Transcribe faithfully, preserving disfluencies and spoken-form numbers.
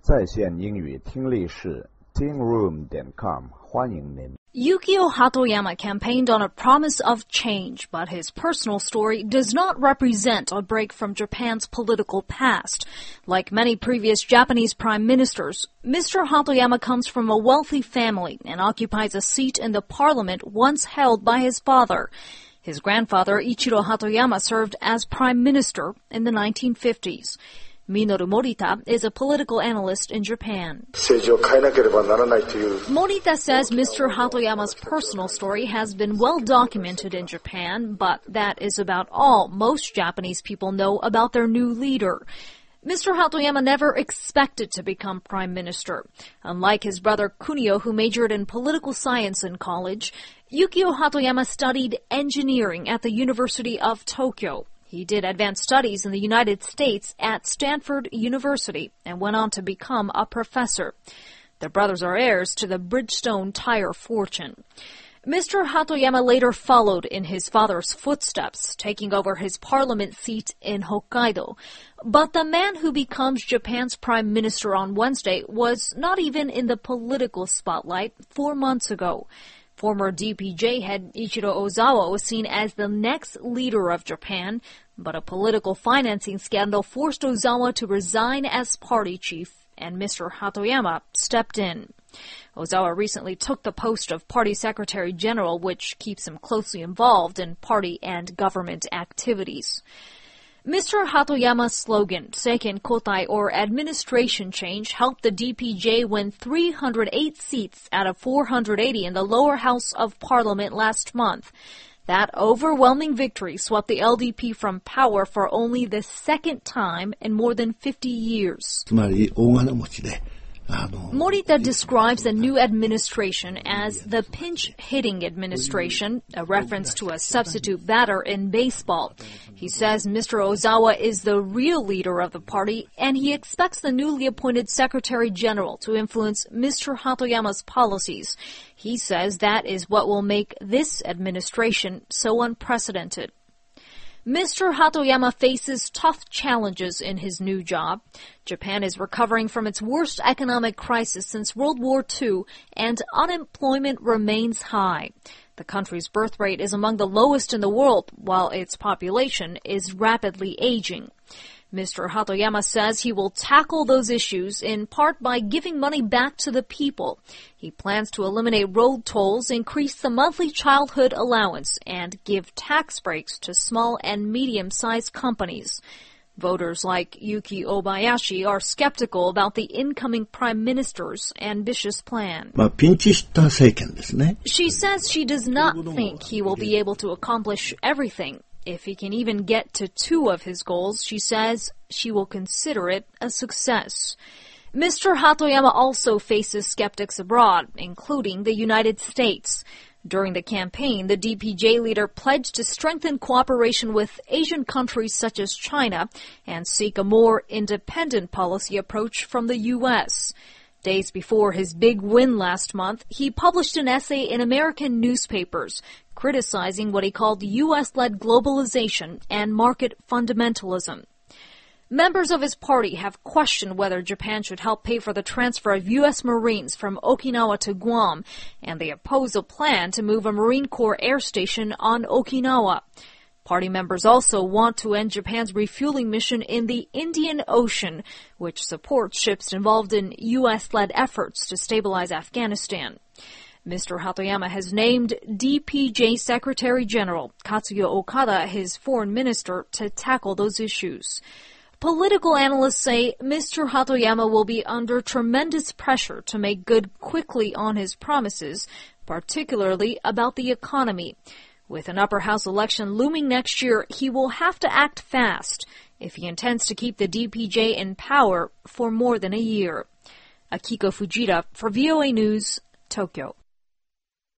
在线英语听力室 teen room dot com 欢迎您。 Yukio Hatoyama campaigned on a promise of change, but his personal story does not represent a break from Japan's political past. Like many previous Japanese prime ministers, Mister Hatoyama comes from a wealthy family and occupies a seat in the parliament once held by his father. His grandfather, Ichiro Hatoyama, served as prime minister in the nineteen fifties. Minoru Morita is a political analyst in Japan. Morita says Mister Hatoyama's personal story has been well documented in Japan, but that is about all most Japanese people know about their new leader. Mister Hatoyama never expected to become prime minister. Unlike his brother Kunio, who majored in political science in college, Yukio Hatoyama studied engineering at the University of Tokyo. He did advanced studies in the United States at Stanford University and went on to become a professor. The brothers are heirs to the Bridgestone tire fortune. Mister Hatoyama later followed in his father's footsteps, taking over his parliament seat in Hokkaido. But the man who becomes Japan's prime minister on Wednesday was not even in the political spotlight four months ago. Former D P J head Ichiro Ozawa was seen as the next leader of Japan, but a political financing scandal forced Ozawa to resign as party chief, and Mister Hatoyama stepped in. Ozawa recently took the post of party secretary general, which keeps him closely involved in party and government activities. Mister Hatoyama's slogan, Seiken Kotai, or administration change, helped the D P J win three hundred eight seats out of four hundred eighty in the lower house of parliament last month. That overwhelming victory swept the L D P from power for only the second time in more than fifty years. Morita describes the new administration as the pinch-hitting administration, a reference to a substitute batter in baseball. He says Mister Ozawa is the real leader of the party, and he expects the newly appointed Secretary General to influence Mister Hatoyama's policies. He says that is what will make this administration so unprecedented. Mister Hatoyama faces tough challenges in his new job. Japan is recovering from its worst economic crisis since World War Two, and unemployment remains high. The country's birth rate is among the lowest in the world, while its population is rapidly aging. Mister Hatoyama says he will tackle those issues in part by giving money back to the people. He plans to eliminate road tolls, increase the monthly childhood allowance, and give tax breaks to small and medium-sized companies. Voters like Yuki Obayashi are skeptical about the incoming prime minister's ambitious plan. She says she does not think he will be able to accomplish everything. If he can even get to two of his goals, she says she will consider it a success. Mister Hatoyama also faces skeptics abroad, including the United States. During the campaign, the D P J leader pledged to strengthen cooperation with Asian countries such as China and seek a more independent policy approach from the U S Days before his big win last month, he published an essay in American newspapers criticizing what he called U S-led globalization and market fundamentalism. Members of his party have questioned whether Japan should help pay for the transfer of U S Marines from Okinawa to Guam, and they oppose a plan to move a Marine Corps air station on Okinawa. Party members also want to end Japan's refueling mission in the Indian Ocean, which supports ships involved in U S-led efforts to stabilize Afghanistan. Mister Hatoyama has named D P J Secretary General Katsuya Okada his foreign minister to tackle those issues. Political analysts say Mister Hatoyama will be under tremendous pressure to make good quickly on his promises, particularly about the economy. With an upper house election looming next year, he will have to act fast if he intends to keep the D P J in power for more than a year. Akiko Fujita for V O A News, Tokyo.